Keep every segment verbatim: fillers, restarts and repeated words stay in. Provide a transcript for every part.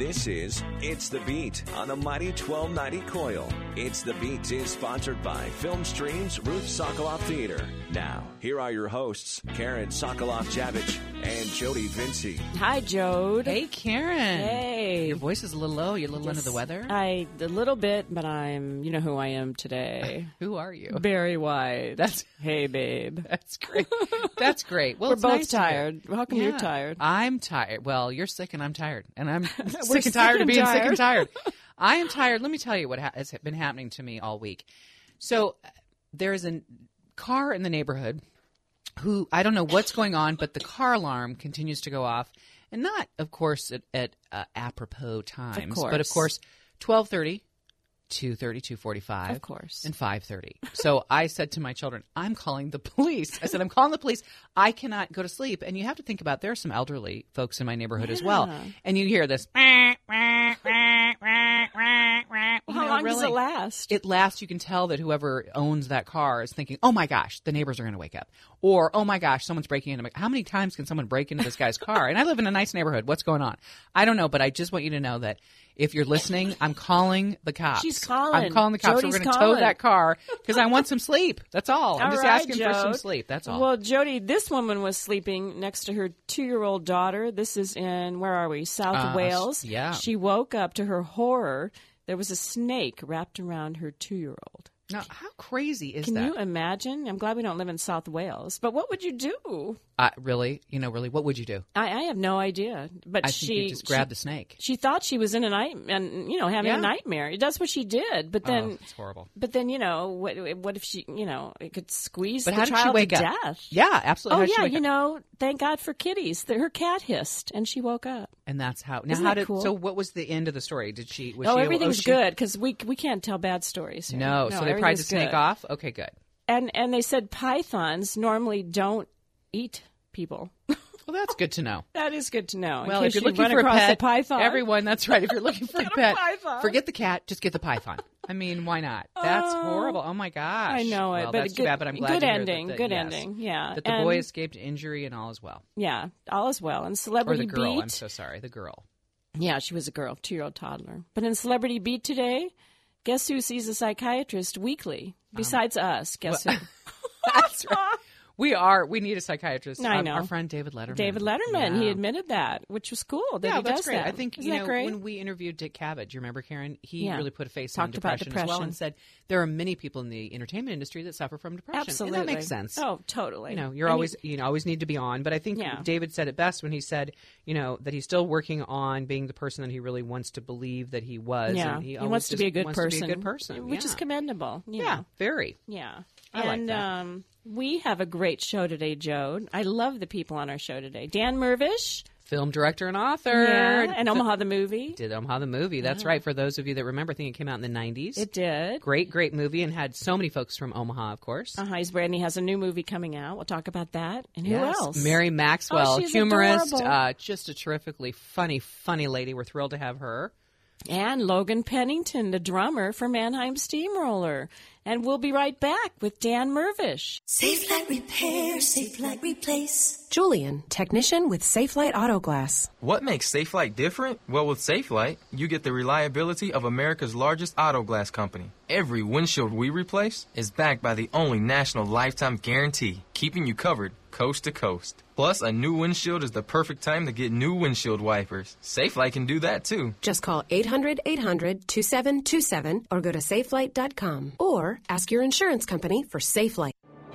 This is It's the Beat on the Mighty twelve ninety Coil. It's the Beat is sponsored by Film Stream's Ruth Sokoloff Theater. Now, here are your hosts, Karen Sokoloff-Javich and Jody Vinci. Hi, Jode. Hey, Karen. Hey. Your voice is a little low. You're a little Yes, under the weather? I a little bit, but I'm. You know who I am today. Who are you? Barry White. That's hey, babe. That's great. That's great. Well, We're it's both nice to hear. tired. How come Yeah. you're tired? I'm tired. Well, you're sick and I'm tired, and I'm We're sick and sick tired of and being sick and tired. tired. I am tired. Let me tell you what ha- has been happening to me all week. So uh, there is a car in the neighborhood who I don't know what's going on, but the car alarm continues to go off, and not, of course, at, at uh, apropos times, course. but of course, twelve thirty, two thirty, two forty-five, Of course. and five thirty. So I said to my children, I'm calling the police. I said, I'm calling the police. I cannot go to sleep. And you have to think about, there are some elderly folks in my neighborhood as well. Yeah. And you hear this. You How know, long does really, it last? It lasts. You can tell that whoever owns that car is thinking, oh my gosh, the neighbors are going to wake up. Or, oh my gosh, someone's breaking into my How many times can someone break into this guy's car? And I live in a nice neighborhood. What's going on? I don't know, but I just want you to know that if you're listening, I'm calling the cops. She's calling. I'm calling the cops. Jody's We're going to tow calling. that car because I want some sleep. That's all. I'm All just right, asking for some Jode. sleep. That's all. Well, Jody, this woman was sleeping next to her two-year-old daughter. This is in, where are we? South Uh, Wales. yeah. She woke up to her horror. There was a snake wrapped around her two-year-old. Now, how crazy is Can that? you imagine? I'm glad we don't live in South Wales. But what would you do? Uh, really? You know, really, what would you do? I, I have no idea. But I she think you just grab she, the snake. She thought she was in a night and you know having Yeah. a nightmare. That's what she did. But then, oh, it's horrible. but then you know what? What if she? You know, it could squeeze But the how did child she wake to up? death. Yeah, absolutely. Oh How did she yeah, wake you up? know. Thank God for kitties. The, her cat hissed and she woke up. And that's how. Now, Isn't how that did? cool? So, what was the end of the story? Did she? Was oh, she, everything's was she, good because we we can't tell bad stories here. No, so they pried the everything's snake good. off. Okay, good. And and they said pythons normally don't eat people. Well, that's good to know. That is good to know. In Well, case if you're you looking run for a across pet, a python, everyone, that's right. If you're looking for a Get a pet, python. forget the cat, just get the python. I mean, why not? That's Oh, horrible. Oh my gosh. I know it, Well, but that's good, too bad. But I'm glad good to hear ending. That the, good yes, ending. Yeah, That the and, boy escaped injury and all is well. Yeah, all is well. And Or Celebrity the girl. Beat. I'm so sorry. The girl. Yeah, she was a girl, two-year-old toddler. But in Celebrity Beat today, guess who sees a psychiatrist weekly besides us? Guess who? That's right. We are. We need a psychiatrist. I Um, know. Our friend David Letterman. David Letterman. He Yeah. admitted that, which was cool. That Yeah, he that's does great. that. I think Isn't you that know great? when we interviewed Dick Cavett, do you remember, Karen? He Yeah. really put a face on Talked about depression, as well, depression. and said there are many people in the entertainment industry that suffer from depression. Absolutely, and that makes sense. Oh, totally. You know, you're And always he- you know always need to be on. But I think Yeah. David said it best when he said, you know, that he's still working on being the person that he really wants to believe that he was. yeah, and he, he always wants to just be a good wants person, To be a good person, which is yeah. commendable. you Yeah, know. very. Yeah. I like and that. um, we have a great show today, Jode. I love the people on our show today. Dan Mervish. Film director and author. Yeah, and Omaha the movie. Did Omaha the movie. That's right. For those of you that remember, I think it came out in the nineties. It did. Great, great movie, and had so many folks from Omaha, of course. Uh-huh, he's brand. He has a new movie coming out. We'll talk about that. And who Yes. else? Mary Maxwell, Oh, she's humorist, adorable. uh, just a terrifically funny, funny lady. We're thrilled to have her. And Logan Pennington, the drummer for Mannheim Steamroller. And we'll be right back with Dan Mervish. Safe Light Repair, Safe Light Replace. Julian, technician with Safelite Auto Glass. What makes Safelite different? Well, with Safelite, you get the reliability of America's largest auto glass company. Every windshield we replace is backed by the only national lifetime guarantee, keeping you covered coast to coast. Plus, a new windshield is the perfect time to get new windshield wipers. Safelite can do that too. Just call eight hundred, eight hundred, two seven two seven or go to safelite dot com. Or ask your insurance company for Safelite.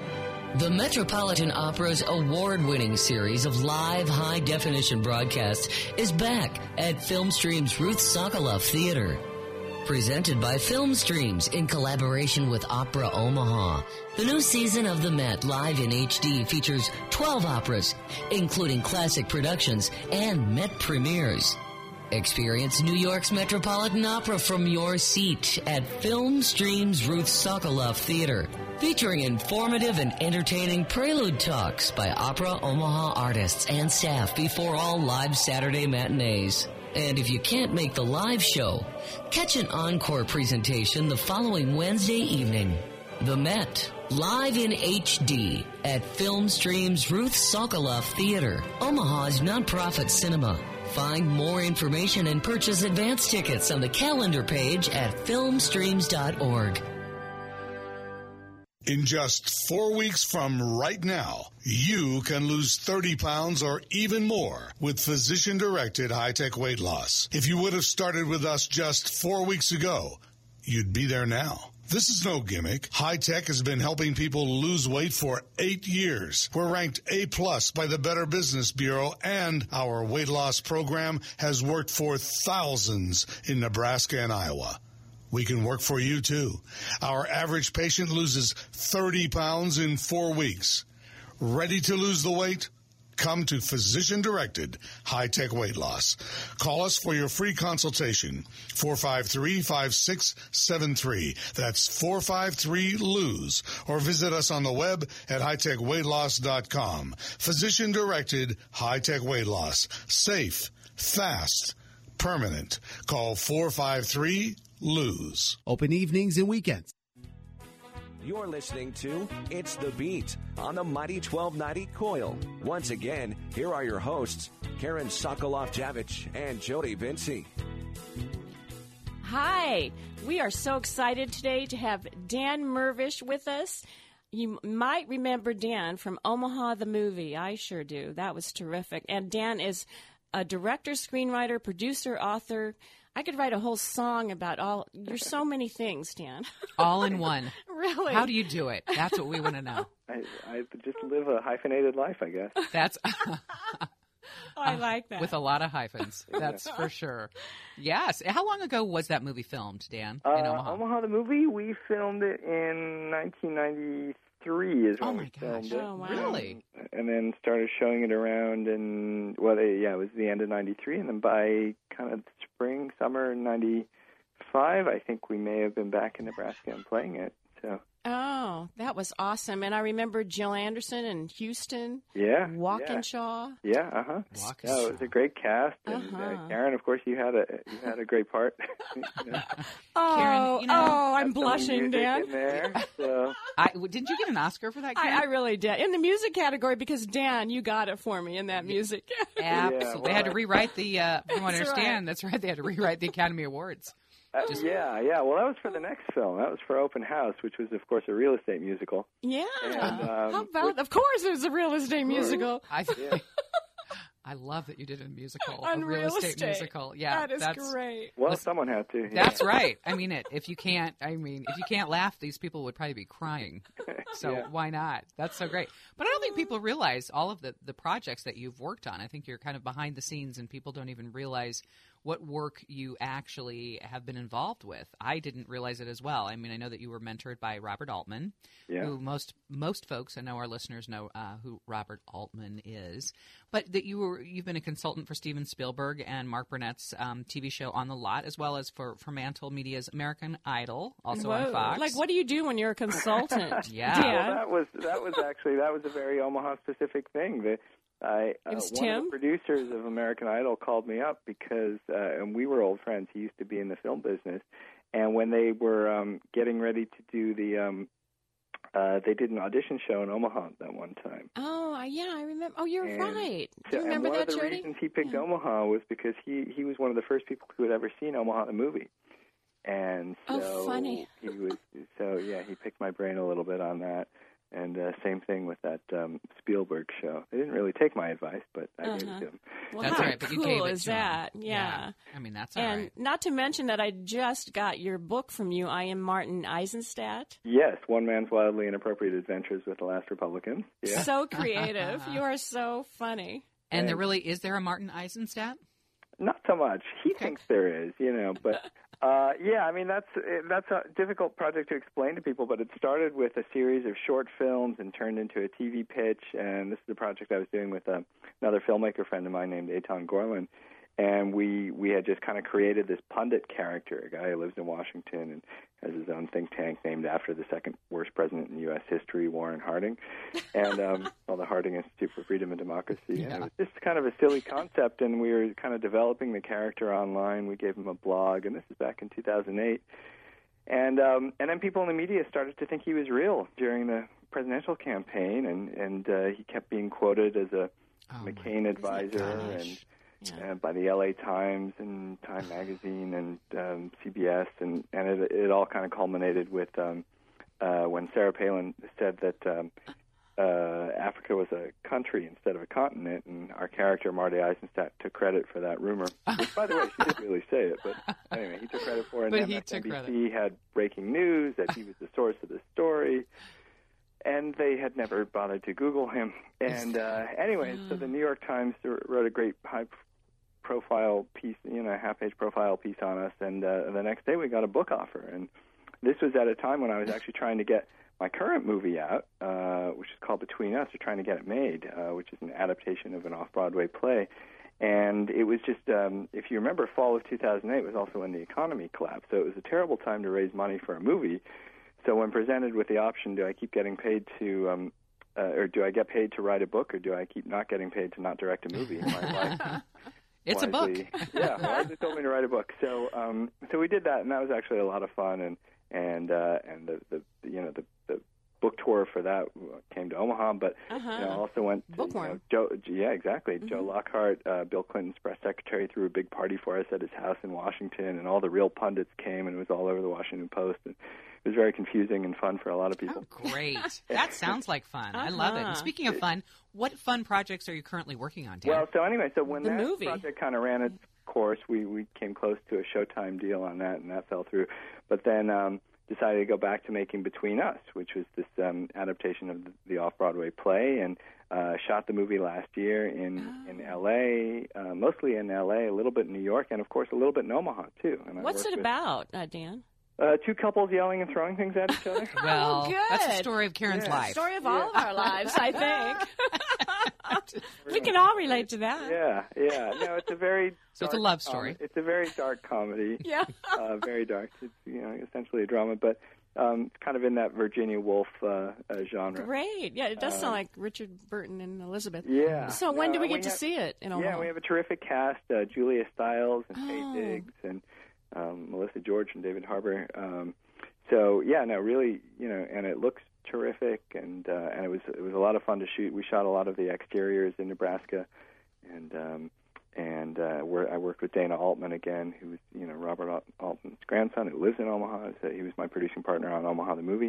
The Metropolitan Opera's award-winning series of live high-definition broadcasts is back at Filmstream's Ruth Sokoloff Theater. Presented by Filmstreams in collaboration with Opera Omaha. The new season of The Met live in H D features twelve operas, including classic productions and Met premieres. Experience New York's Metropolitan Opera from your seat at Filmstream's Ruth Sokoloff Theater, featuring informative and entertaining prelude talks by Opera Omaha artists and staff before all live Saturday matinees. And if you can't make the live show, catch an encore presentation the following Wednesday evening. The Met, live in H D at Filmstream's Ruth Sokoloff Theater, Omaha's nonprofit cinema. Find more information and purchase advance tickets on the calendar page at filmstreams dot org. In just four weeks from right now, you can lose thirty pounds or even more with physician-directed high-tech weight loss. If you would have started with us just four weeks ago, you'd be there now. This is no gimmick. High-Tech has been helping people lose weight for eight years. We're ranked A-plus by the Better Business Bureau, and our weight loss program has worked for thousands in Nebraska and Iowa. We can work for you, too. Our average patient loses thirty pounds in four weeks. Ready to lose the weight? Come to physician-directed high-tech weight loss. Call us for your free consultation, four five three, five six seven three. That's four five three, lose. Or visit us on the web at high tech weight loss dot com. Physician-directed high-tech weight loss. Safe, fast, permanent. Call four five three, lose. Open evenings and weekends. You're listening to It's the Beat on the Mighty twelve ninety Coil. Once again, here are your hosts, Karen Sokoloff-Javich and Jody Vinci. Hi, we are so excited today to have Dan Mirvish with us. You might remember Dan from Omaha the Movie. I sure do. That was terrific. And Dan is a director, screenwriter, producer, author. I could write a whole song about all. You're so many things, Dan. All in one. Really? How do you do it? That's what we want to know. I, I just live a hyphenated life, I guess. That's. I like that. With a lot of hyphens. That's for sure. Yes. How long ago was that movie filmed, Dan, uh, in Omaha? Omaha the Movie, we filmed it in nineteen ninety-three is when oh we my filmed gosh. it. Oh, wow. Really? And then started showing it around in, well, yeah, it was the end of ninety-three. And then by kind of spring, summer ninety-five, I think we may have been back in Nebraska and playing it. So. Oh, that was awesome. And I remember Jill Anderson and Houston. Yeah. Walkinshaw. Yeah, uh huh. Walkinshaw. Yeah, it was a great cast. And Uh-huh. uh, Karen, of course, you had a you had a great part. you know, Oh, Karen, you know, oh, I'm some blushing, music Dan. in there, so. I, didn't you get an Oscar for that, Karen? I, I really did. In the music category, because, Dan, you got it for me in that music. Absolutely. Yeah, well, they had to rewrite the, uh, from what I That's understand, right. that's right, they had to rewrite the Academy Awards. Uh, yeah, yeah. Well, that was for the next film. That was for Open House, which was, of course, a real estate musical. Yeah. And, um, How about, of course, it was a real estate musical. I Yeah. I love that you did a musical, On a real, real estate, estate. musical. Yeah, That is that's great. Well, Listen, someone had to. Yeah. That's right. I mean, it. If you can't, I mean, if you can't laugh, these people would probably be crying. So Yeah. why not? That's so great. But I don't think people realize all of the the projects that you've worked on. I think you're kind of behind the scenes, and people don't even realize what work you actually have been involved with. I didn't realize it as well. I mean, I know that you were mentored by Robert Altman, Yeah. who most most folks, I know our listeners know uh, who Robert Altman is, but that you were you've been a consultant for Steven Spielberg and Mark Burnett's um, T V show On the Lot, as well as for for Mantle Media's American Idol, also Whoa. on Fox. Like, what do you do when you're a consultant? Yeah. Dan? Well, that was that was actually that was a very Omaha specific thing. The, I, uh, It was one Tim? of the producers of American Idol called me up because, uh, and we were old friends. He used to be in the film business, and when they were um, getting ready to do the, um, uh, they did an audition show in Omaha that one time. Oh, I- yeah, I remember. Oh, you're And right. Do So- you remember and one that, of the Jody? reasons he picked Yeah. Omaha was because he he was one of the first people who had ever seen Omaha the movie, and so Oh, funny. he was so yeah he picked my brain a little bit on that. And uh, same thing with that um, Spielberg show. They didn't really take my advice, but I gave Uh-huh. it to them. Well, That's how right, but you cool gave it is to him. that? Yeah. I mean, that's all And right. not to mention that I just got your book from you. I am Martin Eisenstadt. Yes, One Man's Wildly Inappropriate Adventures with the Last Republican. Yeah. So creative. You are so funny. And there really is there a Martin Eisenstadt? Not so much. He thinks there is, you know, but uh, yeah, I mean that's that's a difficult project to explain to people. But it started with a series of short films and turned into a T V pitch. And this is a project I was doing with uh, another filmmaker friend of mine named Eitan Gorlin. And we we had just kind of created this pundit character, a guy who lives in Washington and has his own think tank named after the second worst president in U S history, Warren Harding, and um, well, the Harding Institute for Freedom and Democracy. Yeah. And it was just kind of a silly concept, and we were kind of developing the character online. We gave him a blog, and this is back in two thousand eight. And um, and then people in the media started to think he was real during the presidential campaign, and and uh, he kept being quoted as a Oh, my McCain advisor, gosh. and Yeah. uh, by the L A Times and Time Magazine and um, C B S, and, and it, it all kind of culminated with um, uh, when Sarah Palin said that um, uh, Africa was a country instead of a continent, and our character, Marty Eisenstadt, took credit for that rumor. Which, by the way, she didn't really say it, but anyway, he took credit for it. But and he took M S N B C credit. had breaking news that he was the source of the story. And they had never bothered to Google him. And uh, anyway, so the New York Times wrote a great high-profile piece, you know, half-page profile piece on us. And uh, the next day we got a book offer. And this was at a time when I was actually trying to get my current movie out, uh, which is called Between Us, or trying to get it made, uh, which is an adaptation of an off-Broadway play. And it was just, um, if you remember, fall of two thousand eight was also when the economy collapsed. So it was a terrible time to raise money for a movie. So when presented with the option, do I keep getting paid to, um, uh, or do I get paid to write a book, or do I keep not getting paid to not direct a movie? My wife It's a book. wisely- yeah, wisely told me to write a book. So, um, so we did that, and that was actually a lot of fun. And and uh, and the, the you know the, the book tour for that came to Omaha, but Uh-huh. you know, also went to, you know, Joe. Yeah, exactly. Mm-hmm. Joe Lockhart, uh, Bill Clinton's press secretary, threw a big party for us at his house in Washington, and all the real pundits came, and it was all over the Washington Post. And it was very confusing and fun for a lot of people. Oh, great. That sounds like fun. I love it. And Uh-huh. speaking of fun, what fun projects are you currently working on, Dan? Well, so anyway, so when The that movie. project kind of ran its course, we, we came close to a Showtime deal on that, and that fell through. But then um, decided to go back to making Between Us, which was this um, adaptation of the, the off-Broadway play, and uh, shot the movie last year in, Oh. in L A, uh, mostly in L A, a little bit in New York, and, of course, a little bit in Omaha, too. And I What's worked it with, about, uh, Dan? Uh, two couples yelling and throwing things at each other. well, good. that's the story of Karen's Yeah. life. Story of all of our lives, I think. We can all relate to that. Yeah, yeah. No, it's a very So it's a dark love com- story. it's a very dark comedy. Yeah. uh, very dark. It's, you know, essentially a drama, but um, it's kind of in that Virginia Woolf uh, uh, genre. Great. Yeah, it does sound like Richard Burton and Elizabeth. Yeah. So when No, do we and get to have- see it in Omaha? Yeah, we have a terrific cast: uh, Julia Stiles and Oh. Faye Diggs and um, Melissa George and David Harbour. Um, so yeah, no, really, you know, and it looks terrific, and uh, and it was it was a lot of fun to shoot. We shot a lot of the exteriors in Nebraska, and um, and uh, we're, I worked with Dana Altman again, who was you know Robert Alt- Altman's grandson, who lives in Omaha. So he was my producing partner on Omaha the movie.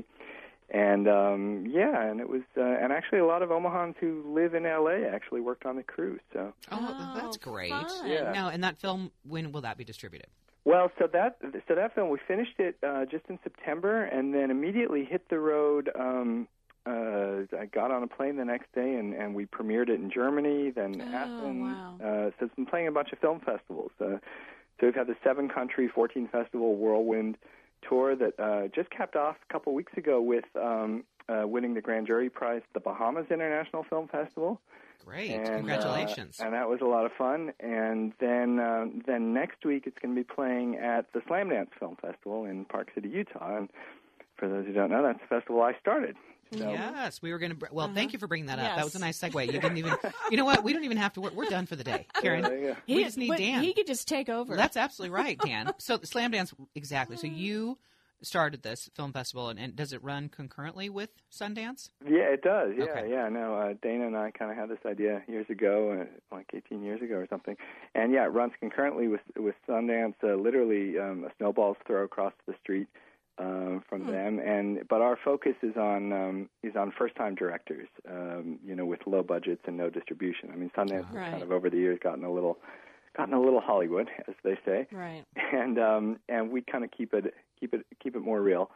And um, yeah, and it was, uh, and actually a lot of Omahans who live in L A actually worked on the crew. So Oh, that's great. fun. Yeah. Now, and that film, when will that be distributed? Well, so that so that film, we finished it uh, just in September, and then immediately hit the road. Um, uh, I got on a plane the next day, and, and we premiered it in Germany, then Oh, Athens. wow. Uh, so it's been playing a bunch of film festivals. Uh, so we've had the seven-country, fourteen-festival whirlwind tour that uh, just capped off a couple weeks ago with um, uh, winning the Grand Jury Prize at the Bahamas International Film Festival. Great. And, Congratulations. Uh, and that was a lot of fun. And then uh, then next week it's going to be playing at the Slamdance Film Festival in Park City, Utah. And for those who don't know, that's the festival I started. So, Yes, we were going to. Br- well, thank you for bringing that up. Yes. That was a nice segue. You didn't even. You know what? We don't even have to work. We're done for the day, Karen. there you go. We just need but Dan. He could just take over. That's absolutely right, Dan. So the Slam Dance, exactly. So you started this film festival, and, and does it run concurrently with Sundance? Yeah, it does. Yeah, Okay. yeah. No, uh, Dana and I kind of had this idea years ago, uh, like eighteen years ago or something. And yeah, it runs concurrently with with Sundance. Uh, literally, um, a snowball's throw across the street um, from Hmm. them. And but our focus is on um, is on first time directors. Um, you know, with low budgets and no distribution. I mean, Sundance has Right. kind of over the years gotten a little gotten a little Hollywood, as they say. Right. And um, and we kind of keep it keep it keep it more real.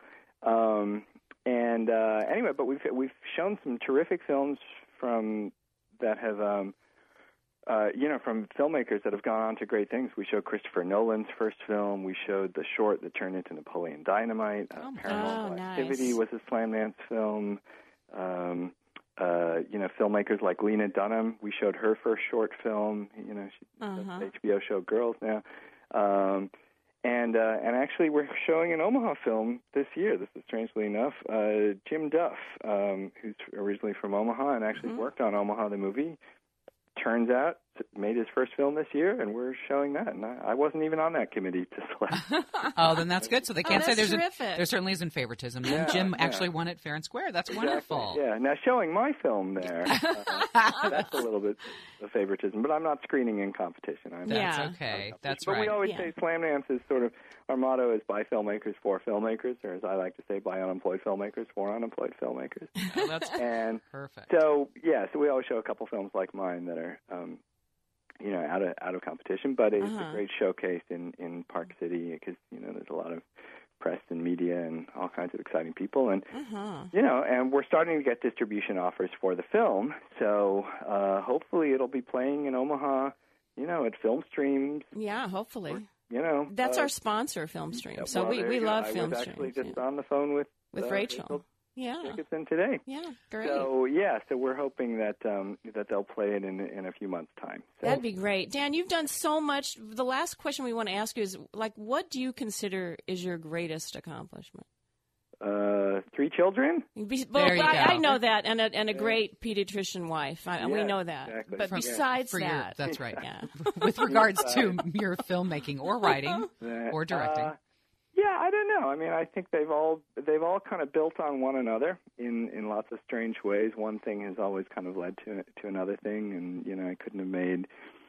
Um, and uh, anyway, but we've we've shown some terrific films from that have um, uh, you know from filmmakers that have gone on to great things. We showed Christopher Nolan's first film. We showed the short that turned into Napoleon Dynamite. Uh, Oh, my Paranormal Oh, nice. Activity was a Slamdance film. Um, uh, you know, filmmakers like Lena Dunham. We showed her first short film. You know, she does Uh-huh. the H B O show Girls now. Um, and uh, and actually, we're showing an Omaha film this year. This is strangely enough. Uh, Jim Duff, um, who's originally from Omaha and actually Mm-hmm. worked on Omaha the movie, turns out made his first film this year, and we're showing that. And I, I wasn't even on that committee to select. Oh, then that's good. So they can't oh, say there's a, terrific. there certainly isn't favoritism. Yeah, and Jim yeah. actually won it fair and square. That's Exactly, wonderful. Yeah. Now showing my film there, uh, that's a little bit of favoritism, but I'm not screening in competition. I'm That's Yeah. okay. That's But right. we always Yeah. say Slamdance is sort of, our motto is by filmmakers for filmmakers, or as I like to say, by unemployed filmmakers for unemployed filmmakers. Oh, that's And perfect. so, yeah, so we always show a couple films like mine that are, um, you know, out of out of competition, but it's Uh-huh. a great showcase in, in Park City because, you know, there's a lot of press and media and all kinds of exciting people. And, Uh-huh. you know, and we're starting to get distribution offers for the film, so uh, hopefully it'll be playing in Omaha, you know, at Film Streams, Yeah, hopefully. you know. That's uh, our sponsor, Film Stream. So well, we, there we you go. love I Film was actually Stream. just on the phone with With uh, Rachel. Yeah. Tickets in today. Yeah, great. So yeah, so we're hoping that um, that they'll play it in in a few months' time. So, That'd be great. Dan, you've done so much. The last question we want to ask you is, like, what do you consider is your greatest accomplishment? uh, three children. Be- well, There you I, go. I know that, and a, and a great pediatrician wife. I, we Yeah, know that. exactly. But From- besides For your, that, that's right. yeah. With regards to your filmmaking or writing Uh, or directing. Uh, yeah, I don't know. I mean, I think they've all they've all kind of built on one another in, in lots of strange ways. One thing has always kind of led to to another thing, and you know, I couldn't have made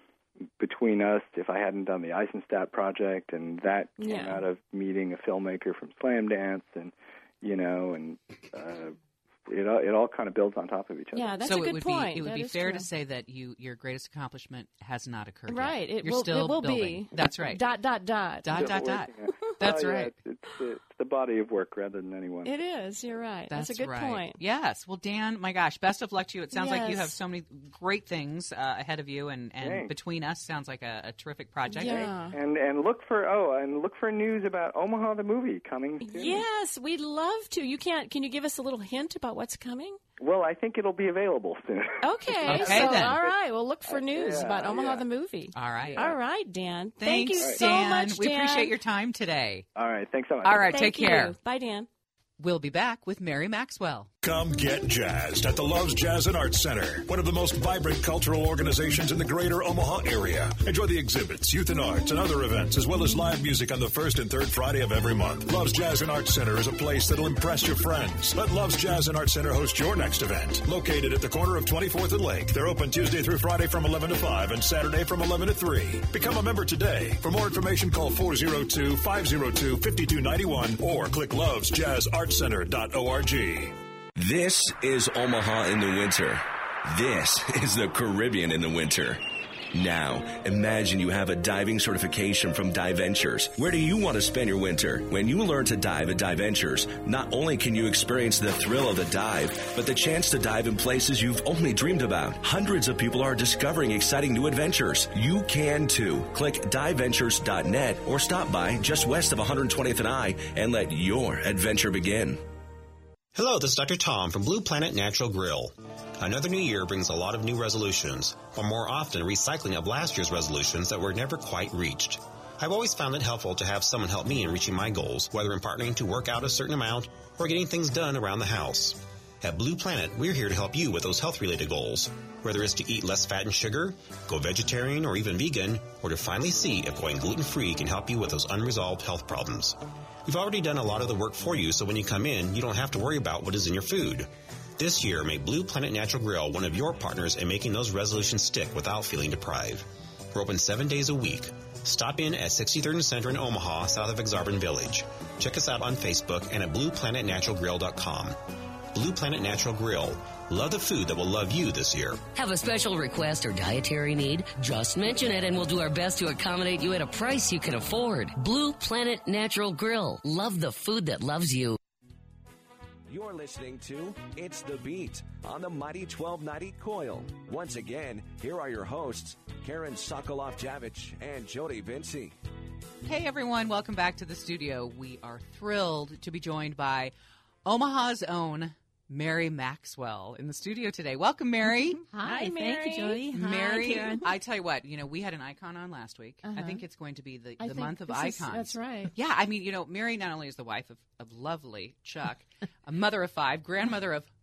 Between Us if I hadn't done the Eisenstadt project, and that came Yeah. out of meeting a filmmaker from Slamdance, and you know, and uh, it all, it all kind of builds on top of each other. Yeah, that's so a good it would point. be it would That be is fair true. to say that you your greatest accomplishment has not occurred Right. yet. It You're will, still it will building. be. That's right. Dot, dot, dot. Dot, dot, Still dot. working on- That's Oh, yeah, right. It's, it's, it's the body of work rather than anyone. It is. You're right. That's, That's a good right. point. Yes. Well, Dan, my gosh, best of luck to you. It sounds like you Yes. have so many great things uh, ahead of you, and, and Thanks. Between Us sounds like a, a terrific project. Yeah. And and look for oh and look for news about Omaha the movie coming soon. Yes, we'd love to. You can't. Can you give us a little hint about what's coming? Well, I think it'll be available soon. Okay. Okay, so, then. all right. We'll look for news yeah, about Omaha yeah. the movie. All right. All right, Dan. Thanks, Thank you so Dan. much, We Dan. appreciate your time today. All right, thanks so much. All right, Thank take care. you. Bye, Dan. We'll be back with Mary Maxwell. Come get jazzed at the Love's Jazz and Arts Center, one of the most vibrant cultural organizations in the greater Omaha area. Enjoy the exhibits, youth and arts, and other events, as well as live music on the first and third Friday of every month. Love's Jazz and Arts Center is a place that'll impress your friends. Let Love's Jazz and Arts Center host your next event. Located at the corner of twenty-fourth and Lake, they're open Tuesday through Friday from eleven to five and Saturday from eleven to three. Become a member today. For more information, call four oh two, five oh two, five two nine one or click loves jazz arts center dot org. This is Omaha in the winter. This is the Caribbean in the winter. Now, imagine you have a diving certification from Dive Ventures. Where do you want to spend your winter? When you learn to dive at Dive Ventures, not only can you experience the thrill of the dive, but the chance to dive in places you've only dreamed about. Hundreds of people are discovering exciting new adventures. You can too. Click dive ventures dot net or stop by just west of one hundred twentieth and I and let your adventure begin. Hello, this is Doctor Tom from Blue Planet Natural Grill. Another new year brings a lot of new resolutions, or more often recycling of last year's resolutions that were never quite reached. I've always found it helpful to have someone help me in reaching my goals, whether in partnering to work out a certain amount or getting things done around the house. At Blue Planet, we're here to help you with those health-related goals, whether it's to eat less fat and sugar, go vegetarian or even vegan, or to finally see if going gluten-free can help you with those unresolved health problems. We've already done a lot of the work for you, so when you come in, you don't have to worry about what is in your food. This year, make Blue Planet Natural Grill one of your partners in making those resolutions stick without feeling deprived. We're open seven days a week. Stop in at sixty-third and Center in Omaha, south of Exarban Village. Check us out on Facebook and at blue planet natural grill dot com. Blue Planet Natural Grill. Love the food that will love you this year. Have a special request or dietary need? Just mention it and we'll do our best to accommodate you at a price you can afford. Blue Planet Natural Grill. Love the food that loves you. You're listening to It's the Beat on the Mighty twelve ninety Coil. Once again, here are your hosts, Karen Sokoloff-Javich and Jody Vinci. Hey, everyone. Welcome back to the studio. We are thrilled to be joined by Omaha's own Mary Maxwell in the studio today. Welcome, Mary. Hi, Mary. Thank you, Jody. Hi, Mary, Karen. I tell you what, you know, we had an icon on last week. Uh-huh. I think it's going to be the, I the think month of this is- icons. that's right. Yeah, I mean, you know, Mary not only is the wife of, of lovely Chuck, a mother of five, grandmother of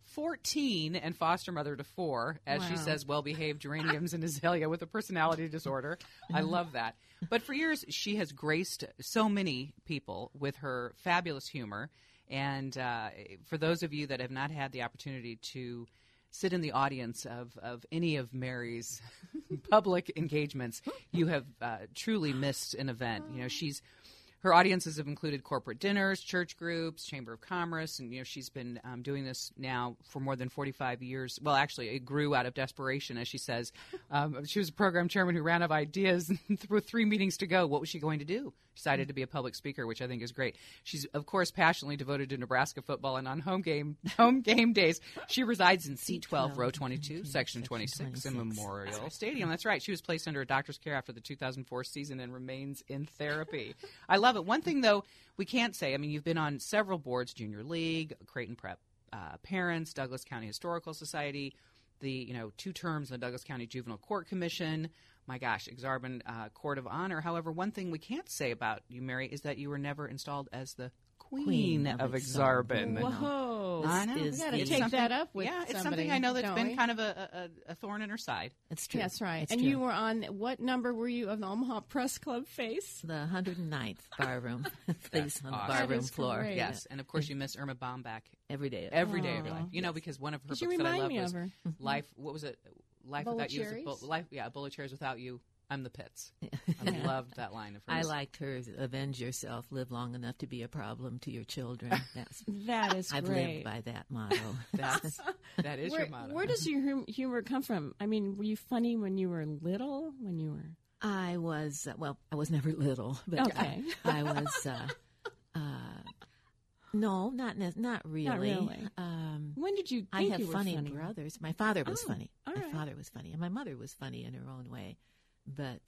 fourteen and foster mother to four, as she Wow. says, well-behaved geraniums and azalea with a personality disorder. I love that. But for years, she has graced so many people with her fabulous humor. And uh, for those of you that have not had the opportunity to sit in the audience of, of any of Mary's public engagements, you have uh, truly missed an event. You know, she's her audiences have included corporate dinners, church groups, Chamber of Commerce, and you know she's been um, doing this now for more than forty-five years. Well, actually, it grew out of desperation, as she says. Um, she was a program chairman who ran out of ideas with three meetings to go. What was she going to do? Decided to be a public speaker, which I think is great. She's, of course, passionately devoted to Nebraska football, and on home game home game days, she resides in C twelve, row twenty-two, section twenty-six, in Memorial Stadium. That's right. She was placed under a doctor's care after the two thousand four season and remains in therapy. I love it. One thing, though, we can't say, I mean, you've been on several boards, Junior League, Creighton Prep uh, Parents, Douglas County Historical Society, the, you know, two terms in the Douglas County Juvenile Court Commission, my gosh, Exarban uh, Court of Honor. However, one thing we can't say about you, Mary, is that you were never installed as the Queen, Queen of, of Exarban. Exarban. Whoa. I know. Is- We got to is take something- that up with Yeah, it's somebody, something I know that's don't been we? kind of a, a, a thorn in her side. It's true. That's right. It's and true. you were on, what number were you of the Omaha Press Club face? the one hundred ninth bar room, face on the awesome. bar That room is floor. great. Yes, and of course you miss Irma Baumbach Every day. every day of your Aw. life. You know, because one of her You should books that I remind love me was of her. Life. What was it? Life Bowl of without you. is a Cherries? Bowl- life, yeah, a bowl of cherries without you. I'm the pits. I Yeah. loved that line of hers. I liked her. Avenge yourself. Live long enough to be a problem to your children. That's, That is I've great. lived by that motto. That's that is where, your motto. where does your hum- humor come from? I mean, were you funny when you were little? When you were I was uh, well. I was never little, but Okay. I, I was. Uh, uh, no, not ne- not really. Not really. Um, when did you? Think I have you were funny, funny brothers. My father was Oh, funny. all My right. father was funny, and my mother was funny in her own way. But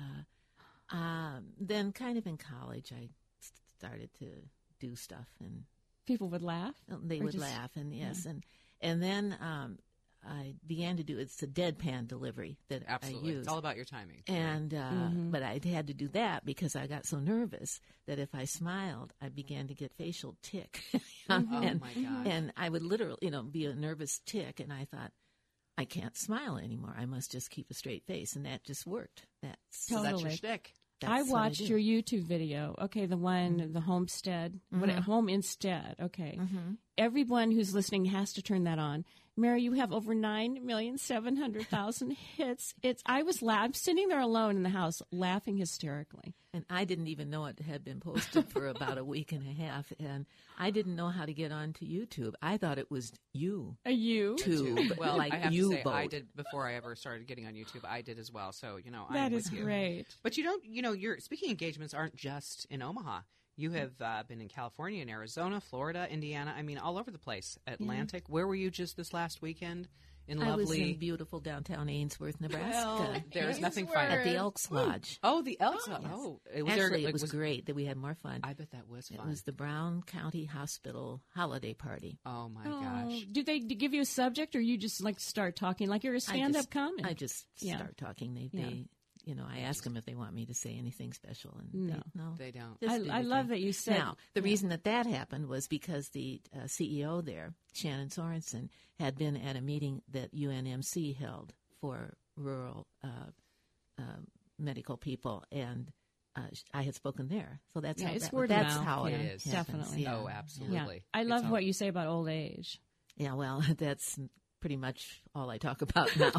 uh, um, then, kind of in college, I s- started to do stuff, and People would laugh. they Or would just- laugh, and yes, and and then um, I began to do it's a deadpan delivery that Absolutely, I use. it's all about your timing. And uh, Mm-hmm. but I had to do that because I got so nervous that if I smiled, I began to get facial tick, Mm-hmm. Oh and my God. and I would literally, you know, be a nervous tick, and I thought, I can't smile anymore. I must just keep a straight face, and that just worked. That's So that's your Totally. shtick. that's I what watched do. your YouTube video. Okay, the one, the homestead, what, Mhm. home instead. Okay, Mm-hmm. everyone who's listening has to turn that on. Mary, you have over nine million seven hundred thousand hits. It's. I was la- I'm sitting there alone in the house, laughing hysterically. And I didn't even know it had been posted for about a week and a half, and I didn't know how to get onto YouTube. I thought it was you. Are you? Tube, Well, like I have you to say, boat. I did before I ever started getting on YouTube. I did as well. So you know, I That am is with you. great. But you don't, you know, your speaking engagements aren't just in Omaha. You have uh, been in California, in Arizona, Florida, Indiana. I mean, all over the place. Atlantic. Where were you just this last weekend? In I was lovely. in beautiful downtown Ainsworth, Nebraska. Well, there's nothing Ainsworth. finer. at the Elks Lodge. Oh, the Elks. Yes. Oh, it was there, Actually, like, it was, great that we had more fun. I bet that was It fun. was the Brown County Hospital holiday party. Oh my Oh, gosh. do they d- give you a subject, or you just like start talking like you're a I stand-up just- comic? I just Yeah. start talking. They, Yeah. they, you know, I ask them if they want me to say anything special, and No. they, no, They don't. just I, do I your love thing. that you said. Now, the yeah. reason that that happened was because the uh, C E O there, Shannon Sorensen, had been at a meeting that U N M C held for rural uh, uh, medical people, and uh, sh- I had spoken there. So that's Yeah, how it's that, word of that's mouth, how yeah, it It is. happens. definitely. Yeah. Oh, Yeah, absolutely. I It's love all- what you say about old age. Yeah, well, that's pretty much all I talk about now.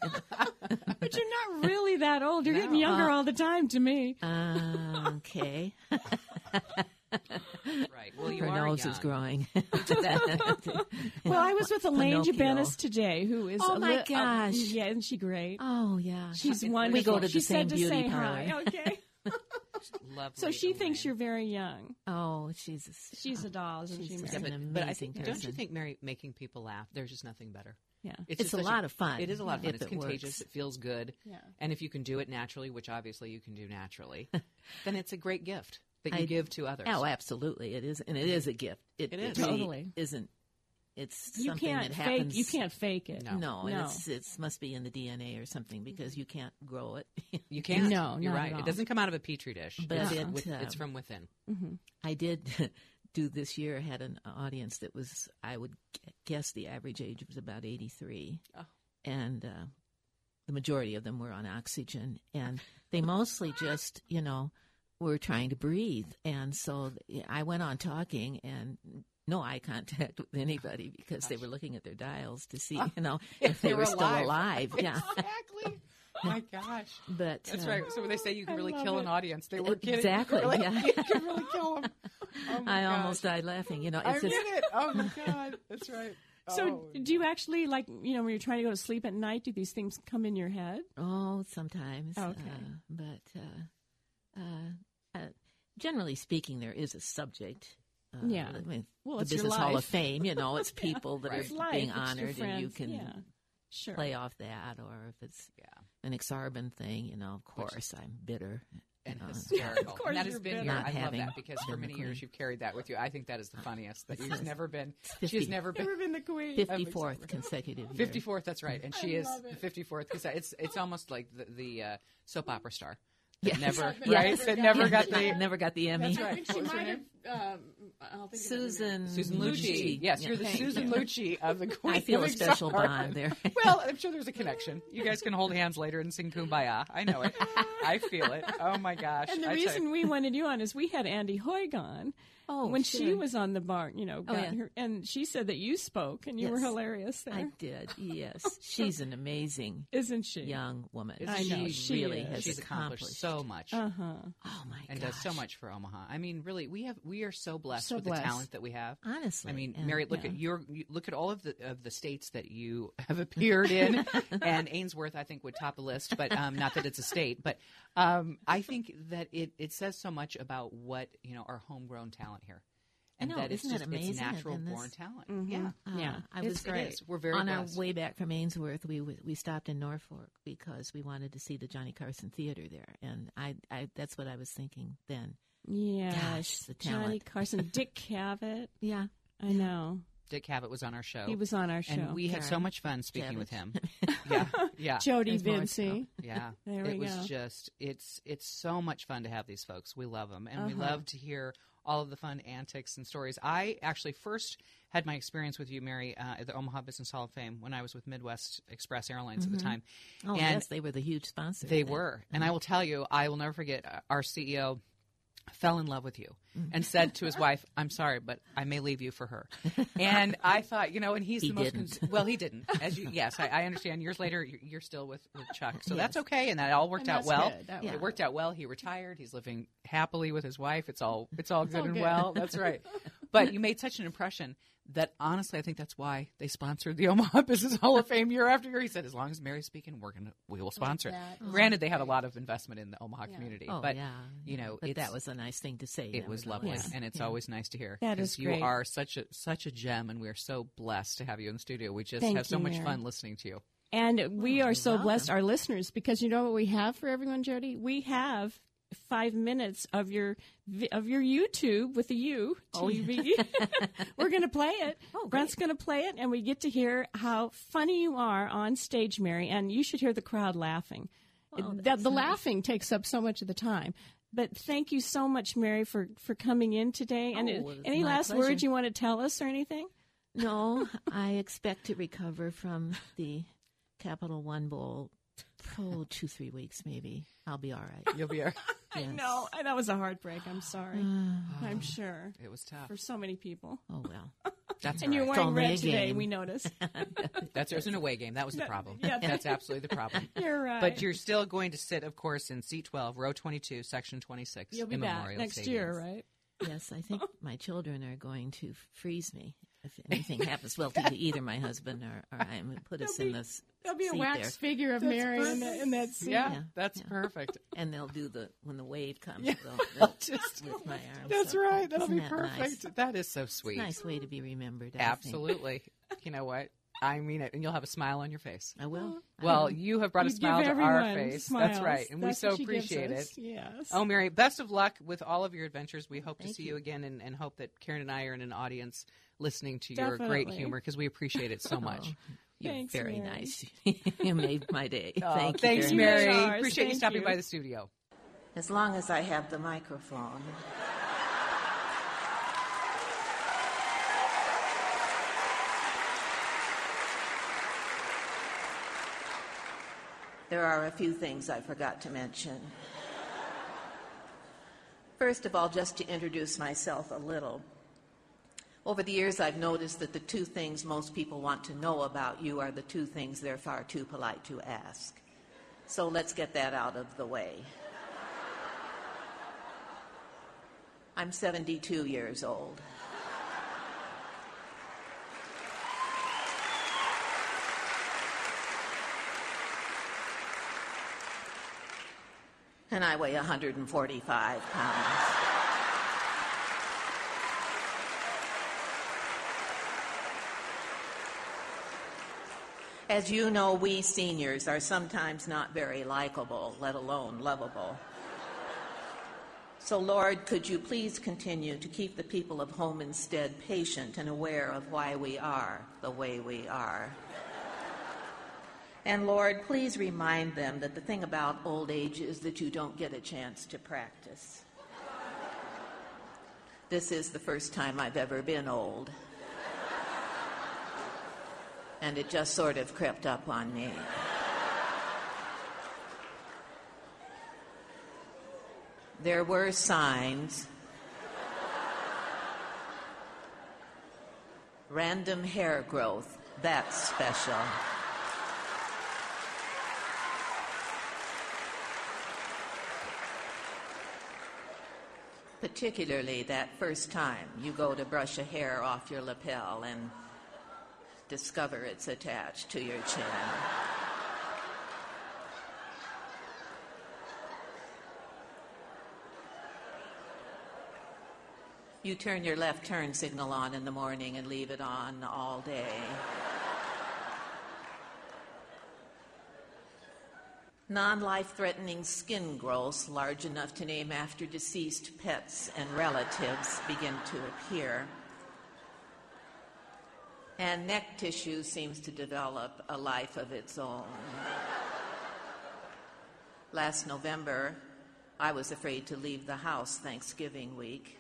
But you're not really that old. You're getting No. younger all the time to me. Uh, okay. Right. Well, you Her are nose young. is growing. Well, I was with Elaine Pinocchio. Jabanis today, who is Oh, a my li- uh, gosh. yeah, isn't she great? Oh, yeah. She's We wonderful. go to she the same said to beauty say hi. parlor. Okay. Lovely, So she thinks Elaine. you're very young. Oh, she's a, She's a doll, isn't She's she? just Mary? Yeah, an but, but I amazing think, don't you person. think, Mary, making people laugh, there's just nothing better. Yeah. It's just a such lot of fun It is a lot of fun. if It's it contagious. works. It feels good. Yeah. And if you can do it naturally, which obviously you can do naturally, then it's a great gift that you I- give to others. Oh, absolutely. It is, and it is a gift. It, It is. really Totally. isn't. It's You something can't that fake. happens. You can't fake it. No. No, and No. it's it's must be in the D N A or something because you can't grow it. You can't. No, You're not right. at It all. doesn't come out of a petri dish. But it's, it, with- um, it's from within. Mm-hmm. I did do this year had an audience that was, I would guess the average age was about eighty-three. Oh. And uh, the majority of them were on oxygen. And they mostly just, you know, were trying to breathe. And so I went on talking and no eye contact with anybody because Gosh. They were looking at their dials to see, you know, if, if they, they were, were still alive. Yeah. Exactly. Oh my gosh. But that's uh, right. So when they say you can really kill it. an audience, they were kidding. Exactly. You, really, yeah. you can really kill them. Oh my I gosh. almost died laughing. You know, I it's get just, it. Oh my God. That's right. So oh. do you actually, like, you know, when you're trying to go to sleep at night, do these things come in your head? Oh, sometimes. Okay. Uh, but uh, uh, uh, generally speaking, there is a subject. Uh, yeah. I mean, well, the it's Business your Hall life. of Fame, you know, it's people that right. are life. being It's honored, and you can yeah. sure. play off that. Or if it's yeah. an Exarban thing, you know, of course, Which, I'm bitter. And uh, hysterical. Of course and that has you're been bitter. your, Not I love having that because for many been the years you've carried that with you. I think that is the funniest. That It's she's a- never been. fifty She's never been. Never been the queen. fifty-fourth consecutive year. fifty-fourth. That's right, and she I is love it. the fifty-fourth because it's it's almost like the, the uh, soap opera star. Yes. Never, Yeah. right? That never got the. never got the Emmy. That's right. She What was her might have. name? Um, I'll think Susan Susan Lucci. Yes, you're the Thank Susan you. Lucci of the Queen. I feel of a special Exarban. bond there. Well, I'm sure there's a connection. You guys can hold hands later and sing Kumbaya. I know it. I feel it. Oh my gosh! And the I reason we wanted you on is we had Andy Hoig on Oh, when sure. she was on the bar, you know, Oh, got yeah. her, and she said that you spoke and you were Yes. hilarious there, I did, yes. She's an amazing isn't she? young woman. I know, she, she really is. has She's accomplished so much. Uh huh. Oh my and gosh. does so much for Omaha. I mean, really, we have we are so blessed So with blessed. the talent that we have. Honestly. I mean, and- Mary, look yeah. at your you, look at all of the of the states that you have appeared in, and Ainsworth, I think, would top the list. But um, not that it's a state, but um, I think that it it says so much about what you know our homegrown talent here. And I know, that it's isn't just that amazing? it's natural And this- born talent. Mhm. Yeah. Uh, Yeah, I it's was great. It is. We're very on blessed. our way back from Ainsworth. We we stopped in Norfolk because we wanted to see the Johnny Carson Theater there, and I, I that's what I was thinking then. Yeah, Gosh, the Johnny talent. Carson, Dick Cavett. Yeah, I know. Dick Cavett was on our show. He was on our show. and we had so Karen much fun speaking Cavett. with him. Yeah, yeah. Jody There's more Vinci. Yeah, There it we was go. just it's it's so much fun to have these folks. We love them, and we Uh-huh. love to hear all of the fun antics and stories. I actually first had my experience with you, Mary, uh, at the Omaha Business Hall of Fame when I was with Midwest Express Airlines at the time. Oh and yes, they were the huge sponsor. They of that. were, and I will tell you, I will never forget. uh, Our C E O fell in love with you Mm. and said to his wife, "I'm sorry, but I may leave you for her." And I thought, you know, and he's He the most didn't. cons- well, he didn't. As you, yes, I, I understand. Years later, you're, you're still with, with Chuck, so Yes. that's okay, and that all worked And out that's well. good. That Yeah. It worked out well. He retired. He's living happily with his wife. It's all it's all good all and good. well. That's right. But you made such an impression that honestly, I think that's why they sponsored the Omaha Business Hall of Fame year after year. He said, as long as Mary's speaking, we're gonna we will sponsor it. that. Granted, they had a lot of investment in the Omaha Yeah. community, Oh but yeah, you know, but it's- that was a nice thing to say. it was lovely, nevertheless. and it's Yeah. always nice to hear. That is 'cause you great. are such a such a gem, and we are so blessed to have you in the studio. We just Thank have so you, much Mary. fun listening to you. And we Oh, are so you're blessed, welcome. our listeners, because you know what we have for everyone, Jody? We have five minutes of your vi- of your YouTube with the U Oh, T V. We're going to play it. Oh, Brent's going to play it, and we get to hear how funny you are on stage, Mary. And you should hear the crowd laughing. Oh, It- that's the nice. laughing takes up so much of the time. But thank you so much, Mary, for, for coming in today. And Oh, it- it was any my last pleasure. words you want to tell us or anything? No, I expect to recover from the Capital One Bowl. Oh, two, three weeks maybe. I'll be all right. You'll be our, I Yes. know. That was a heartbreak. I'm sorry. I'm sure. it was tough. For so many people. Oh well. That's And all you're right. wearing only red a today, game. we noticed. That's it was an away game. That was the No, problem. yeah, That's absolutely the problem. You're right. But you're still going to sit, of course, in seat twelve, row twenty-two, section twenty-six. You'll be in back Memorial next Stadium. year, right? Yes, I think my children are going to f- freeze me if anything happens. Well, to either my husband or, or I am put us There'll in be- this There'll be a seat wax there. figure of That's Mary in, the, in that seat. Yeah, Yeah, that's yeah. perfect. and they'll do the when the wave comes. Yeah, they'll, they'll they'll- just- with my arms. That's So right. That'll isn't be that perfect. nice? That is so It's sweet. a nice way to be remembered. I think. Absolutely. You know what? I mean it. And you'll have a smile on your face. I will. I Well, will. you have brought a You smile give to our everyone face. smiles. That's right. And That's we what so she gives appreciate it. us. Yes. Oh, Mary, best of luck with all of your adventures. We hope to Thank see you, you. again and, and hope that Karen and I are in an audience listening to your great Definitely. humor because we appreciate it so much. Oh, you're Thanks, very Mary. nice. You made my day. Oh, Thank you. thanks, very Mary. much. Ours. Appreciate you Thank stopping you. by the studio. As long as I have the microphone. there are a few things I forgot to mention. First of all, just to introduce myself a little. Over the years, I've noticed that the two things most people want to know about you are the two things they're far too polite to ask. So let's get that out of the way. I'm seventy-two years old. And I weigh one hundred forty-five pounds. As you know, we seniors are sometimes not very likable, let alone lovable. So, Lord, could you please continue to keep the people of Homestead patient and aware of why we are the way we are. And, Lord, please remind them that the thing about old age is that you don't get a chance to practice. This is the first time I've ever been old. And it just sort of crept up on me. There were signs. Random hair growth, that's special. Particularly that first time you go to brush a hair off your lapel and discover it's attached to your chin. You turn your left turn signal on in the morning and leave it on all day. Non-life-threatening skin growths large enough to name after deceased pets and relatives begin to appear. And neck tissue seems to develop a life of its own. Last November, I was afraid to leave the house Thanksgiving week.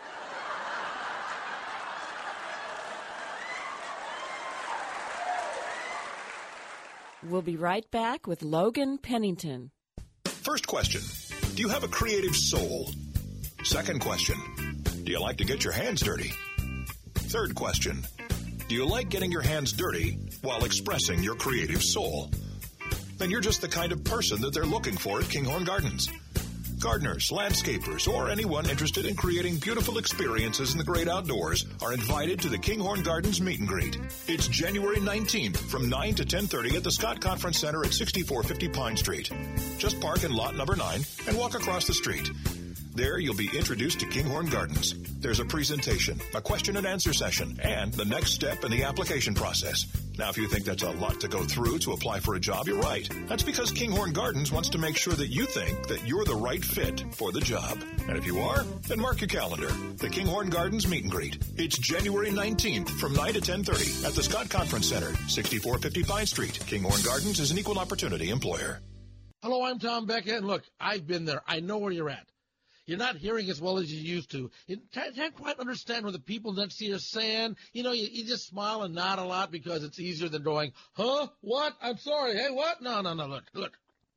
We'll be right back with Logan Pennington. First question, do you have a creative soul? Second question, do you like to get your hands dirty? Third question, do you like getting your hands dirty while expressing your creative soul? Then you're just the kind of person that they're looking for at Kinghorn Gardens. Gardeners, landscapers, or anyone interested in creating beautiful experiences in the great outdoors are invited to the Kinghorn Gardens Meet and Greet. It's January nineteenth from nine to ten thirty at the Scott Conference Center at sixty-four fifty Pine Street. Just park in lot number nine and walk across the street. There, you'll be introduced to Kinghorn Gardens. There's a presentation, a question and answer session, and the next step in the application process. Now, if you think that's a lot to go through to apply for a job, you're right. That's because Kinghorn Gardens wants to make sure that you think that you're the right fit for the job. And if you are, then mark your calendar. The Kinghorn Gardens Meet and Greet. It's January nineteenth from nine to ten thirty at the Scott Conference Center, sixty-four fifty Pine Street. Kinghorn Gardens is an equal opportunity employer. Hello, I'm Tom Beckett, and look, I've been there. I know where you're at. You're not hearing as well as you used to. You can't quite understand what the people next to you are saying. You know, you, you just smile and nod a lot because it's easier than going, huh? What? I'm sorry. Hey, what? No, no, no. Look, look.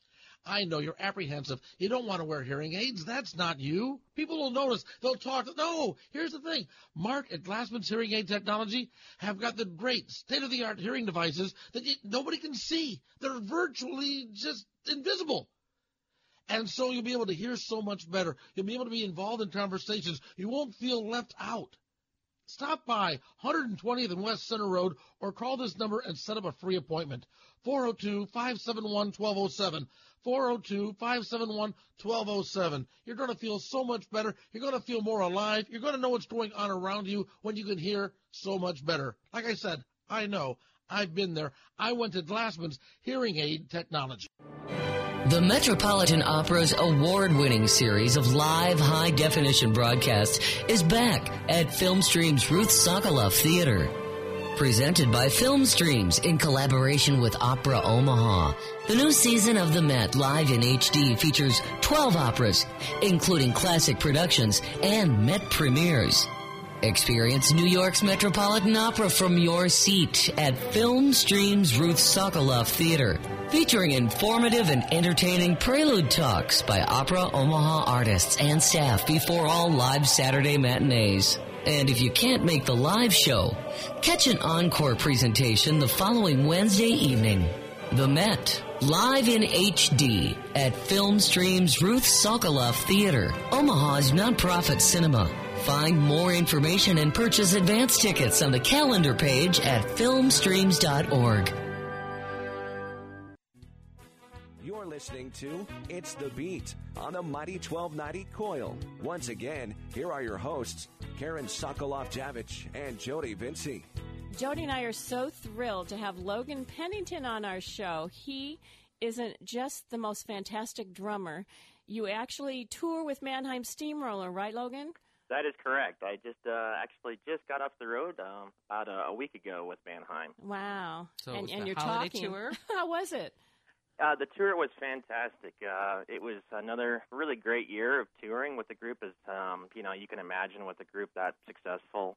I know you're apprehensive. You don't want to wear hearing aids. That's not you. People will notice. They'll talk. No, here's the thing. Mark at Glassman's Hearing Aid Technology have got the great state-of-the-art hearing devices that you, nobody can see. They're virtually just invisible. And so you'll be able to hear so much better. You'll be able to be involved in conversations. You won't feel left out. Stop by one twentieth and West Center Road or call this number and set up a free appointment. four oh two, five seven one, one two oh seven. four oh two, five seven one, one two oh seven. You're going to feel so much better. You're going to feel more alive. You're going to know what's going on around you when you can hear so much better. Like I said, I know. I've been there. I went to Glassman's Hearing Aid Technology. The Metropolitan Opera's award-winning series of live high-definition broadcasts is back at Filmstream's Ruth Sokoloff Theater. Presented by Filmstreams in collaboration with Opera Omaha. The new season of The Met live in H D features twelve operas, including classic productions and Met premieres. Experience New York's Metropolitan Opera from your seat at Film Streams Ruth Sokoloff Theater, featuring informative and entertaining prelude talks by Opera Omaha artists and staff before all live Saturday matinees. And if you can't make the live show, catch an encore presentation the following Wednesday evening. The Met, live in H D at Film Streams Ruth Sokoloff Theater, Omaha's nonprofit cinema. Find more information and purchase advance tickets on the calendar page at filmstreams dot org. You're listening to It's the Beat on the Mighty twelve ninety Coil. Once again, here are your hosts, Karen Sokoloff-Javich and Jody Vinci. Jody and I are so thrilled to have Logan Pennington on our show. He isn't just the most fantastic drummer. You actually tour with Mannheim Steamroller, right, Logan? That is correct. I just uh, actually just got off the road um, about a, a week ago with Mannheim. Wow. So and it was and the you're holiday talking. tour? How was it? Uh, the tour was fantastic. Uh, it was another really great year of touring with the group. As um, you know, you can imagine with a group that successful.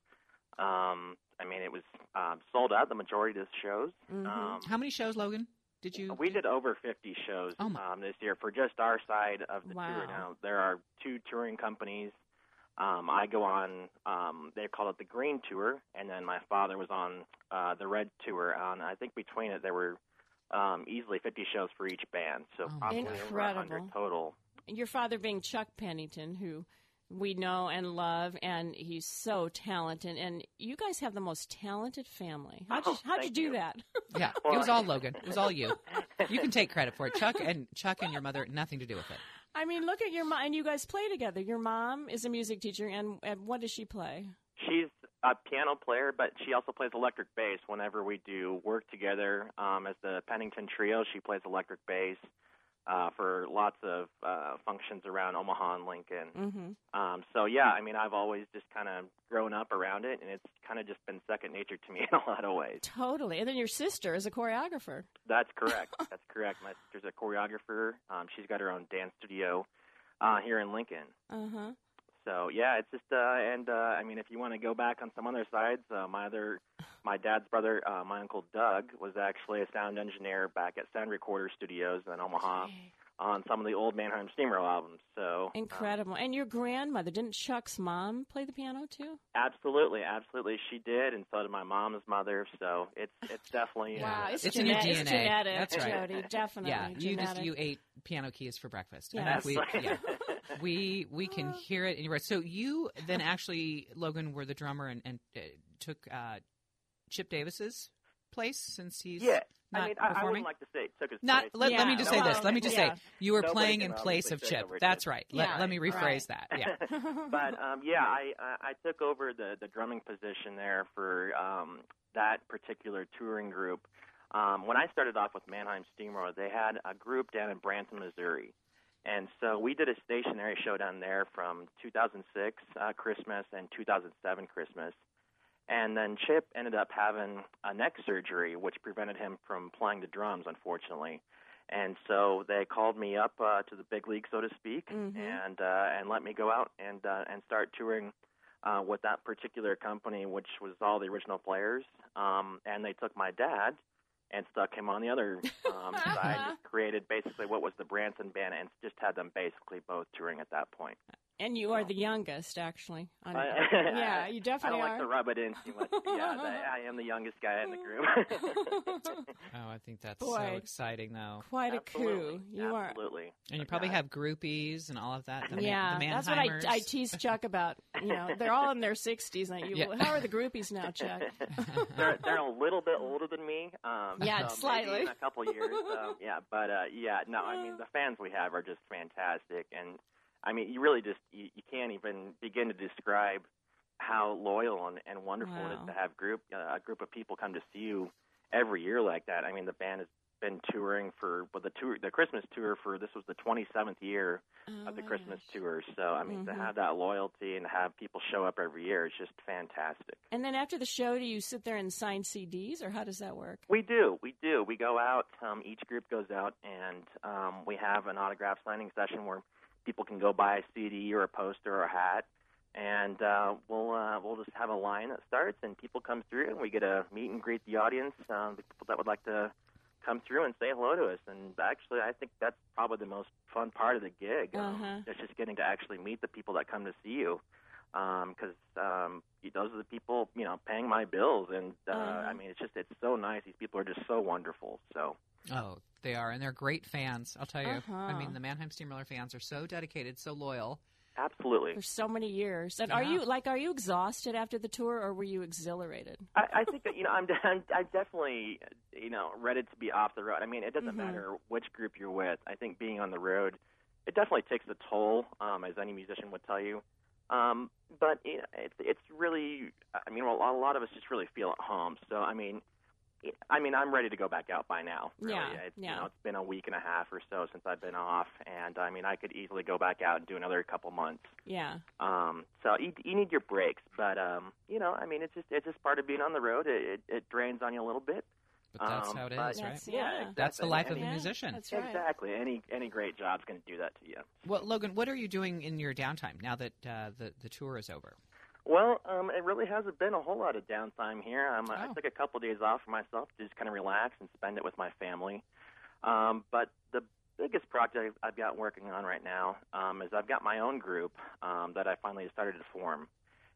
Um, I mean, it was uh, sold out the majority of the shows. Mm-hmm. Um, How many shows, Logan? Did you? We did over fifty shows Oh my. um, this year for just our side of the Wow. tour. Now there are two touring companies. Um, I go on, um, they call it the Green Tour, and then my father was on uh, the Red Tour. And I think between it, there were um, easily fifty shows for each band, so Oh, probably over incredible. one hundred total. Your father being Chuck Pennington, who we know and love, and he's so talented. And you guys have the most talented family. How'd you, Oh, how'd you thank do you. that? Yeah, it was all Logan. It was all you. You can take credit for it. Chuck and Chuck and your mother, nothing to do with it. I mean, look at your mom, and you guys play together. Your mom is a music teacher, and, and what does she play? She's a piano player, but she also plays electric bass whenever we do work together. Um, as the Pennington Trio, she plays electric bass uh, for lots of uh, functions around Omaha and Lincoln. Mm-hmm. Um, so, yeah, I mean, I've always just kind of grown up around it, and it's kind of just been second nature to me in a lot of ways. Totally. And then your sister is a choreographer. That's correct. That's correct. My sister's a choreographer. Um, she's got her own dance studio uh, here in Lincoln. Uh-huh. So, yeah, it's just, uh, and, uh, I mean, if you want to go back on some other sides, uh, my other, my dad's brother, uh, my uncle Doug, was actually a sound engineer back at Sound Recorder Studios in Omaha on some of the old Mannheim Steamroller albums. So Incredible. Um, and your grandmother, didn't Chuck's mom play the piano too? absolutely, absolutely, she did, and so did my mom's mother. So it's it's definitely Wow, uh, it's, It's in your genet- D N A. it's genetic, That's right. Jody, definitely. Yeah, you just genetic. you ate piano keys for breakfast. Yeah. I think we, That's right. yeah, we we can hear it in your voice. So you then actually, Logan, were the drummer and, and uh, took uh, Chip Davis's place since he's yeah. not I mean, I, I performing. wouldn't like to say it took his Not place. let, let me Yeah, just say well, this. Let me just yeah. say you were Nobody playing can in place of obviously take Chip. over That's Chip. right. Let, Yeah, let me rephrase right. that. Yeah. but um, yeah, I, I I took over the, the drumming position there for um, that particular touring group. Um, when I started off with Mannheim Steamroller, they had a group down in Branson, Missouri. And so we did a stationary show down there from two thousand six uh, Christmas and two thousand seven Christmas. And then Chip ended up having a neck surgery, which prevented him from playing the drums, unfortunately. And so they called me up uh, to the big league, so to speak, Mhm. and uh, and let me go out and uh, and start touring uh, with that particular company, which was all the original players. Um, and they took my dad and stuck him on the other um, side, just created basically what was the Branson Band, and just had them basically both touring at that point. And you are the youngest, actually. on- I- yeah, you I definitely don't are. like to rub it in too much. But yeah, the, I am the youngest guy in the group. Oh, I think that's Boy. so exciting, though. Quite a Absolutely. coup. You are. Absolutely. And you probably have groupies and all of that. The, Yeah, man, the that's what I, Mannheimers. I tease Chuck about. You know, they're all in their sixties. Now, you, Yeah. how are the groupies now, Chuck? they're they're a little bit older than me. Um, Yeah, so slightly. maybe in a couple years. Um, yeah, but uh, yeah, no, I mean the fans we have are just fantastic, and I mean you really just you, you can't even begin to describe how loyal and, and wonderful it Wow. is to have group uh, a group of people come to see you every year like that. I mean the band has been touring for well, the tour the Christmas tour for this was the twenty-seventh year Oh, of the my Christmas gosh. tour. So I mean Mhm. to have that loyalty and have people show up every year is just fantastic. And then after the show, do you sit there and sign C Ds, or how does that work? We do, we do. We go out. Um, each group goes out, and um, we have an autograph signing session where people can go buy a C D or a poster or a hat, and uh, we'll uh, we'll just have a line that starts, and people come through, and we get to meet and greet the audience, uh, the people that would like to come through and say hello to us. And actually, I think that's probably the most fun part of the gig. Uh-huh. Um, it's just getting to actually meet the people that come to see you, because um, um, those are the people, you know, paying my bills. And uh, Uh-huh. I mean, it's just it's so nice. These people are just so wonderful. So. Oh, they are, and they're great fans. I'll tell you. Uh-huh. I mean, the Mannheim Steamroller fans are so dedicated, so loyal. Absolutely. For so many years. And are Yeah. you like are you exhausted after the tour, or were you exhilarated? I, I think that you know I'm, I'm I'm definitely you know ready to be off the road. I mean, it doesn't Mhm. matter which group you're with. I think being on the road, it definitely takes a toll, um, as any musician would tell you. Um, but you know, it's it's really I mean, well, a lot of us just really feel at home. So I mean. I mean, I'm ready to go back out by now. Really. Yeah, It's, yeah. You know, it's been a week and a half or so since I've been off, and I mean, I could easily go back out and do another couple months. Yeah. Um, so you, you need your breaks, but um, you know, I mean, it's just it's just part of being on the road. It, it, it drains on you a little bit. But that's Um, how it but- is, right? That's- Yeah, yeah. exactly. That's the life of Any- a musician. That's right. Exactly. Any any great job's going to do that to you. Well, Logan, what are you doing in your downtime now that uh, the the tour is over? Well, um, it really hasn't been a whole lot of downtime here. Um, I Oh. took a couple of days off for myself to just kind of relax and spend it with my family. Um, but the biggest project I've got working on right now um, is I've got my own group um, that I finally started to form.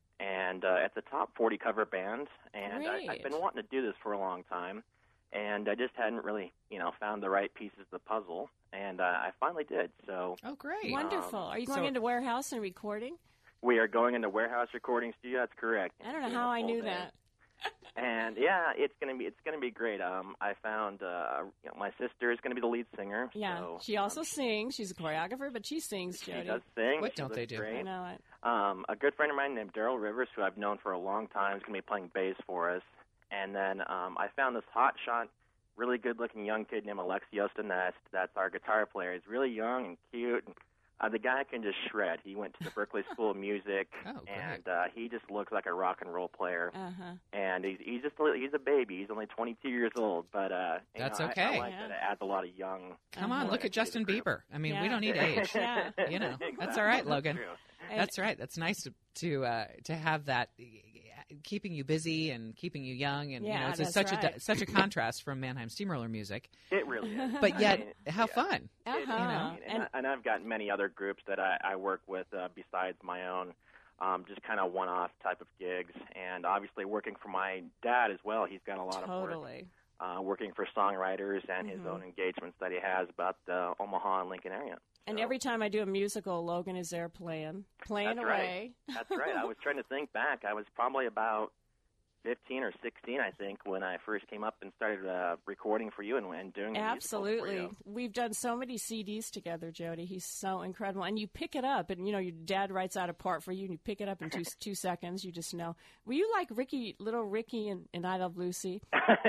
And uh, it's a top forty cover band, and I, I've Great. been wanting to do this for a long time. And I just hadn't really, you know, found the right pieces of the puzzle, and uh, I finally did. So Oh, great. Wonderful. Um, Are you going so- into warehouse and recording? we are going into Warehouse Recording Studio. That's correct. I don't know Doing how a I full knew day. that. And yeah, it's gonna be it's gonna be great. Um, I found uh, you know, my sister is gonna be the lead singer. Yeah. so, She also um, sings. She's a choreographer, but she sings, she Jody. does sing. What She don't looks they do? Great. I know it. Um, a good friend of mine named Daryl Rivers, who I've known for a long time, is gonna be playing bass for us. And then um, I found this hot shot, really good-looking young kid named Alexios Nest. That's our guitar player. He's really young and cute. And, uh, the guy can just shred. He went to the Berklee School of Music, Oh, great. and uh, he just looks like a rock and roll player. Uh-huh. And he's he's just a little, he's a baby. He's only twenty-two years old, but uh, you That's know, I- okay. I, like Yeah. that it adds a lot of young. Come on, Uh-huh. look at Justin Bieber. I mean, we Yeah. don't need age. Yeah. You know, that's Exactly. all right, Logan. True. And- That's right. That's nice to to uh, to have that uh, keeping you busy and keeping you young, and you Yeah, know, it's a, that's such a right. such a contrast from Mannheim Steamroller music. It really is. But I yet, mean, how yeah. fun! Uh-huh. It is. I mean, and, And- I- and I've got many other groups that I, I work with uh, besides my own, um, just kind of one-off type of gigs, and obviously working for my dad as well. He's got a lot of work. Totally. Uh, working for songwriters and his Mhm. own engagements that he has about the Omaha and Lincoln area. And So- every time I do a musical, Logan is there playing, playing That's away. right. That's right. I was trying to think back. I was probably about fifteen or sixteen, I think, when I first came up and started uh, recording for you and, and doing the musicals for Absolutely. you. We've done so many C Ds together, Jody. He's so incredible. And you pick it up, and, you know, your dad writes out a part for you, and you pick it up in two two seconds. You just know. Were you like Ricky, little Ricky in, in I Love Lucy?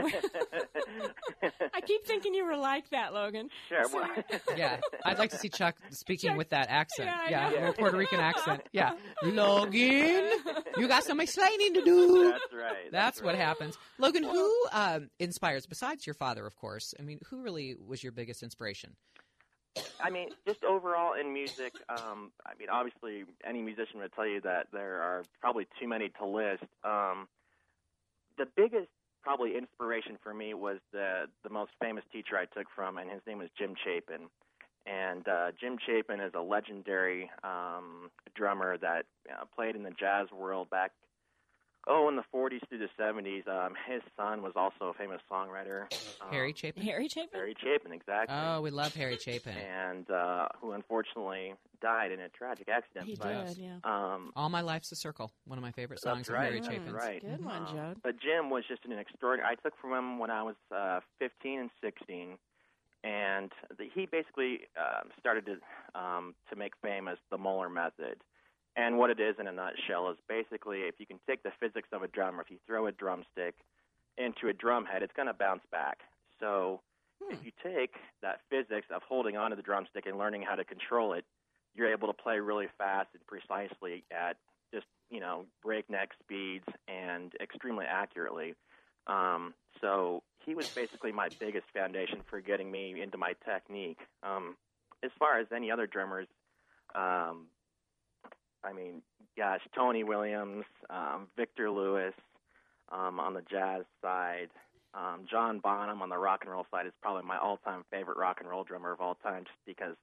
I keep thinking you were like that, Logan. Sure. So- Well, Yeah, I'd like to see Chuck speaking Chuck- with that accent. Yeah, I Yeah, know. a little Puerto Rican accent. Yeah, Logan, you got some explaining to do. that's right. That's what right. happens. Logan, who um, inspires, besides your father, of course, I mean, who really was your biggest inspiration? I mean, just overall in music, um, I mean, obviously, any musician would tell you that there are probably too many to list. Um, the biggest, probably, inspiration for me was the the most famous teacher I took from, and his name was Jim Chapin. And uh, Jim Chapin is a legendary um, drummer that uh, played in the jazz world back, oh, in the forties through the seventies. Um, his son was also a famous songwriter. Um, Harry Chapin? Harry Chapin? Harry Chapin, exactly. Oh, we love Harry Chapin. And uh, who unfortunately died in a tragic accident. He But, did, yeah. Um, All My Life's a Circle, one of my favorite That's songs of right. Harry That's Chapin's. right. Good one, Um, Jode. But Jim was just an extraordinary. I took from him when I was uh, fifteen and sixteen, and the, he basically uh, started to um, to make famous the Moeller method. And what it is in a nutshell is basically if you can take the physics of a drummer, if you throw a drumstick into a drum head, it's going to bounce back. So Hmm. if you take that physics of holding onto the drumstick and learning how to control it, you're able to play really fast and precisely at just, you know, breakneck speeds and extremely accurately. Um, so he was basically my biggest foundation for getting me into my technique. Um, as far as any other drummers, um, I mean, gosh, Tony Williams, um, Victor Lewis um, on the jazz side, um, John Bonham on the rock and roll side is probably my all-time favorite rock and roll drummer of all time, just because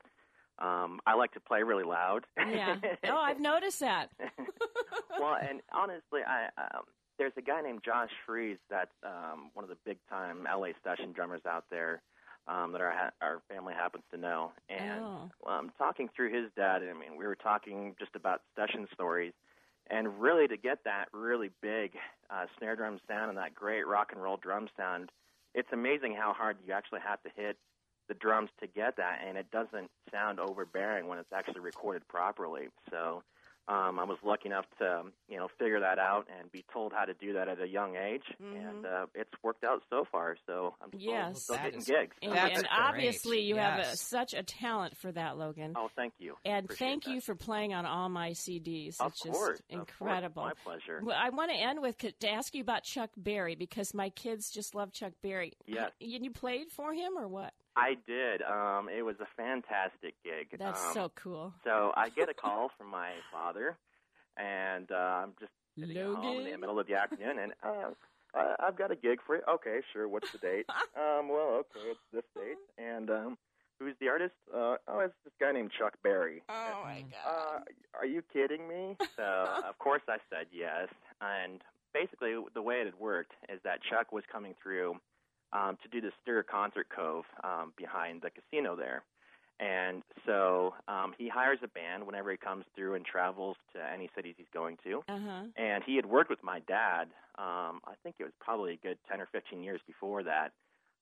um, I like to play really loud. Yeah. Oh, I've noticed that. Well, and honestly, I um, there's a guy named Josh Fries that's um, one of the big-time L A session drummers out there. Um, that our ha- our family happens to know, and oh. um, talking through his dad, I mean, we were talking just about session stories, and really to get that really big uh, snare drum sound and that great rock and roll drum sound, it's amazing how hard you actually have to hit the drums to get that, and it doesn't sound overbearing when it's actually recorded properly. So um, I was lucky enough to, you know, figure that out and be told how to do that at a young age, mm-hmm. and uh, it's worked out so far. So I'm still, yes. still getting is, gigs. And, That's and obviously you yes. have a, such a talent for that, Logan. Oh, thank you. And Appreciate thank that. you for playing on all my C Ds. Of It's just course, incredible. Of course. My pleasure. Well, I want to end with to ask you about Chuck Berry, because my kids just love Chuck Berry. Yes. And you played for him or what? I did. Um, it was a fantastic gig. That's um, so cool. So I get a call from my father, and uh, I'm just sitting at home in the middle of the afternoon, and uh, I, I've got a gig for you. Okay, sure. What's the date? um, well, okay, it's this date. And um, who's the artist? Uh, oh, it's this guy named Chuck Berry. Oh, my God. Uh, are you kidding me? So, of course, I said yes. And basically, the way it had worked is that Chuck was coming through Um, to do the Stir Concert Cove um, behind the casino there. And so um, he hires a band whenever he comes through and travels to any cities he's going to. Uh-huh. And he had worked with my dad, um, I think it was probably a good ten or fifteen years before that.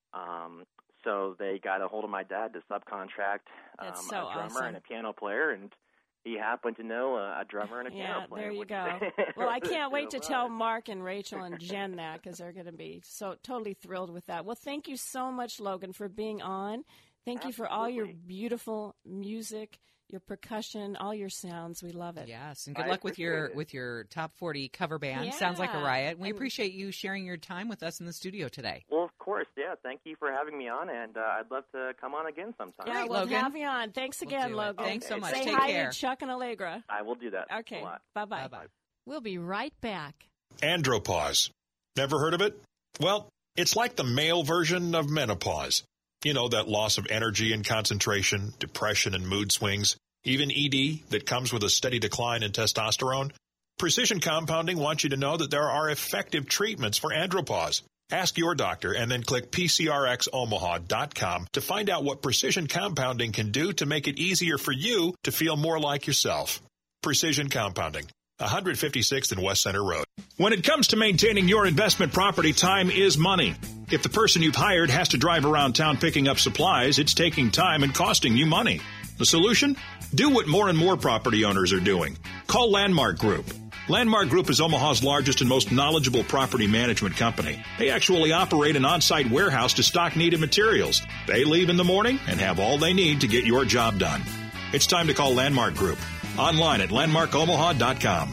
Um, so they got a hold of my dad to subcontract um, That's so a drummer awesome. and a piano player, and he happened to know a, a drummer and a Yeah, piano player. there you which- go. Well, I can't wait to It tell was. Mark and Rachel and Jen that, because they're going to be so totally thrilled with that. Well, thank you so much, Logan, for being on. Thank you for all your beautiful music, your percussion, all your sounds. We love it. Yes, and good I luck with your appreciate it. with your top forty cover band. Sounds like a Yeah. riot. We And- appreciate you sharing your time with us in the studio today. Well, of course, yeah. Thank you for having me on, and uh, I'd love to come on again sometime. Yeah, Great, we'll Logan. have you on. Thanks We'll again, do it. Logan. Thanks so much. Say Take hi care. to Chuck and Allegra. I will do that. Okay, A lot. bye-bye. Bye-bye. We'll be right back. Andropause. Never heard of it? Well, it's like the male version of menopause. You know, that loss of energy and concentration, depression and mood swings, even E D that comes with a steady decline in testosterone. Precision Compounding wants you to know that there are effective treatments for andropause. Ask your doctor and then click P C R X Omaha dot com to find out what Precision Compounding can do to make it easier for you to feel more like yourself. Precision Compounding, one fifty-sixth and West Center Road. When it comes to maintaining your investment property, time is money. If the person you've hired has to drive around town picking up supplies, it's taking time and costing you money. The solution? Do what more and more property owners are doing. Call Landmark Group. Landmark Group is Omaha's largest and most knowledgeable property management company. They actually operate an on-site warehouse to stock needed materials. They leave in the morning and have all they need to get your job done. It's time to call Landmark Group. Online at landmark omaha dot com.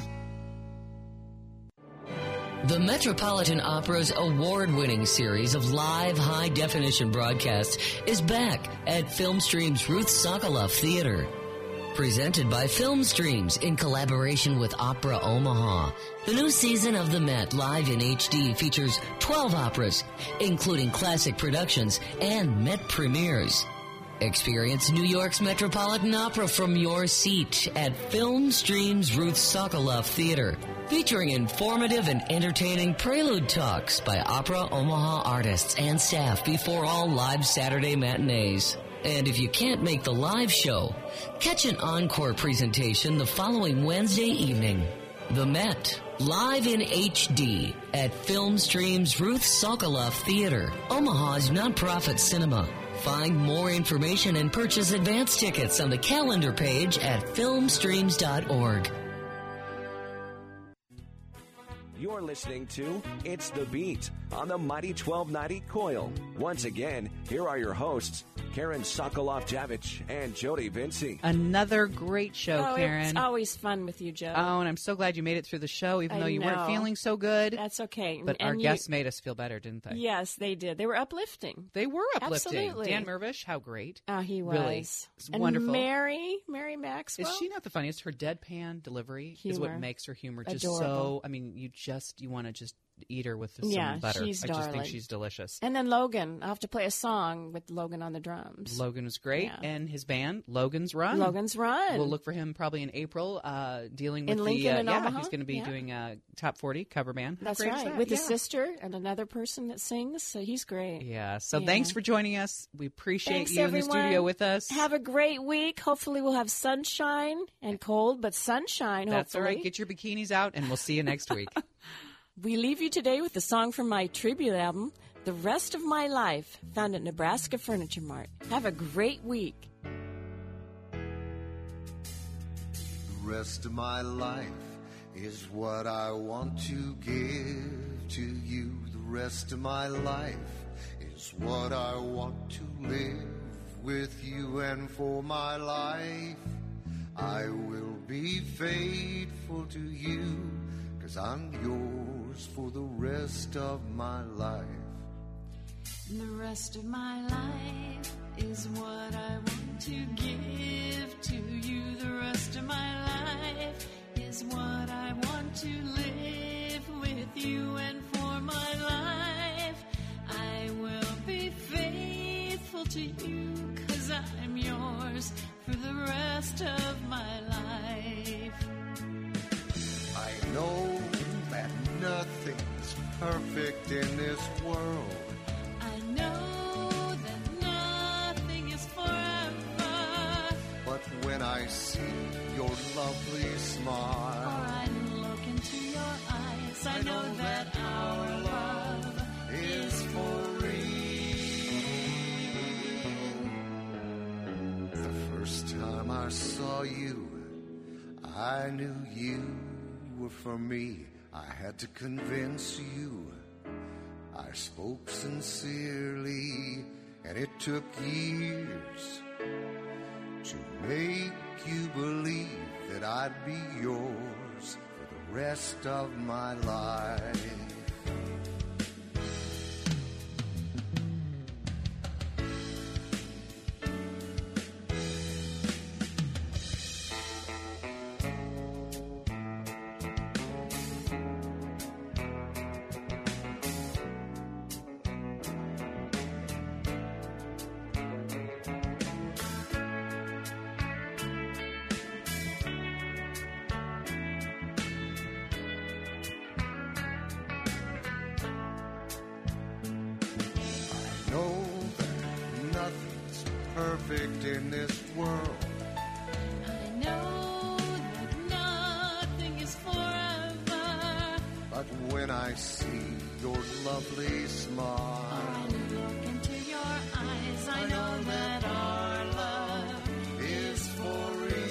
The Metropolitan Opera's award-winning series of live high-definition broadcasts is back at Filmstream's Ruth Sokoloff Theater. Presented by Filmstreams in collaboration with Opera Omaha. The new season of The Met live in H D features twelve operas, including classic productions and Met premieres. Experience New York's Metropolitan Opera from your seat at Filmstream's Ruth Sokoloff Theater, featuring informative and entertaining prelude talks by Opera Omaha artists and staff before all live Saturday matinees. And if you can't make the live show, catch an encore presentation the following Wednesday evening. The Met, live in H D at Filmstream's Ruth Sokoloff Theater, Omaha's nonprofit cinema. Find more information and purchase advance tickets on the calendar page at filmstreams dot org. You're listening to It's the Beat on the Mighty twelve ninety Coil. Once again, here are your hosts, Karen Sokoloff-Javich and Jody Vinci. Another great show, oh, Karen. It's always fun with you, Joe. Oh, and I'm so glad you made it through the show, even I though you know. weren't feeling so good. That's okay. But and our you, guests made us feel better, didn't they? Yes, they did. They were uplifting. They were uplifting. Absolutely. Dan Mervish, how great. Oh, he was. Really. It's and wonderful. Mary, Mary Maxwell. Is she not the funniest? Her deadpan delivery Humor. is what makes her humor just Adorable. so, I mean, you just, you want to just eat her with some yeah, butter. she's I darling. just think she's delicious. And then Logan. I'll have to play a song with Logan on the drums. Logan was great. Yeah. And his band, Logan's Run. Logan's Run. We'll look for him probably in April, uh, dealing with In Lincoln the, uh, and yeah, Omaha? he's going to be Yeah. doing a top forty cover band. How That's great is right. that? With yeah. his sister and another person that sings. So he's great. Yeah. So Yeah. thanks for joining us. We appreciate Thanks, you everyone. in the studio with us. Have a great week. Hopefully we'll have sunshine and cold, but sunshine, That's all hopefully. right. Get your bikinis out, and we'll see you next week. We leave you today with the song from my tribute album, The Rest of My Life, found at Nebraska Furniture Mart. Have a great week. The rest of my life is what I want to give to you. The rest of my life is what I want to live with you. And for my life, I will be faithful to you, 'cause I'm yours for the rest of my life. The rest of my life is what I want to give to you. The rest of my life is what I want to live with you. And for my life, I will be faithful to you, 'cause I'm yours for the rest of my life. I know that nothing's perfect in this world. I know that nothing is forever. But when I see your lovely smile, Or I look into your eyes, I know that our love is for real. the first time I saw you, I knew you were for me. I had to convince you. I spoke sincerely, and it took years to make you believe that I'd be yours for the rest of my life. Know that nothing's perfect in this world. I know that nothing is forever. But when I see your lovely smile, I look into your eyes, I know that our love is for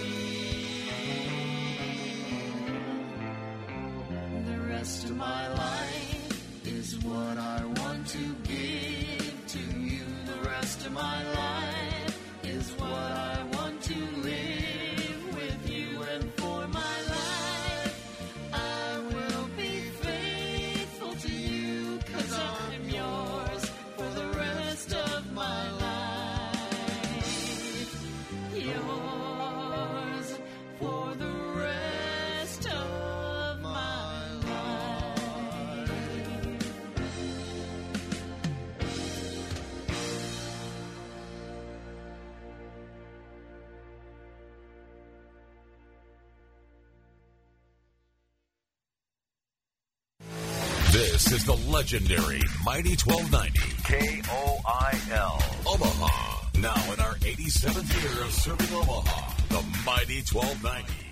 real. The rest of my life is what I want to give to you. The rest of my life is what I want to live with you. And for my life, I will be faithful to you, 'cause I'm yours for the rest of my life. Yours for the rest of my life. This is the legendary Mighty twelve ninety K O I L Omaha. Now in our eighty-seventh year of serving Omaha, the Mighty twelve ninety.